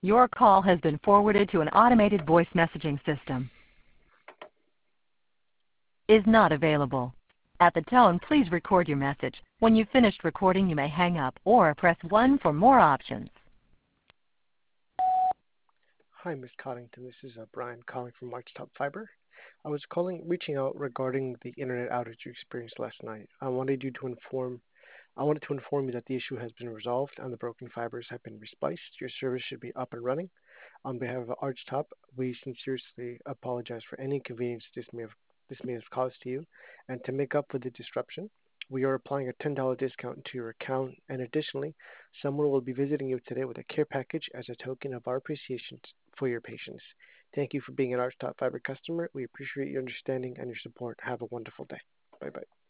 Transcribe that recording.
Your call has been forwarded to an automated voice messaging system. Is not available. At the tone, please record your message. When you've finished recording, you may hang up or press 1 for more options. Hi, Ms. Coddington. This is Brian calling from Archtop Fiber. I was reaching out regarding the internet outage you experienced last night. I wanted to inform you that the issue has been resolved and the broken fibers have been respliced. Your service should be up and running. On behalf of Archtop, we sincerely apologize for any inconvenience this may have caused to you. And to make up for the disruption, we are applying a $10 discount to your account. And additionally, someone will be visiting you today with a care package as a token of our appreciation for your patience. Thank you for being an Archtop Fiber customer. We appreciate your understanding and your support. Have a wonderful day. Bye bye.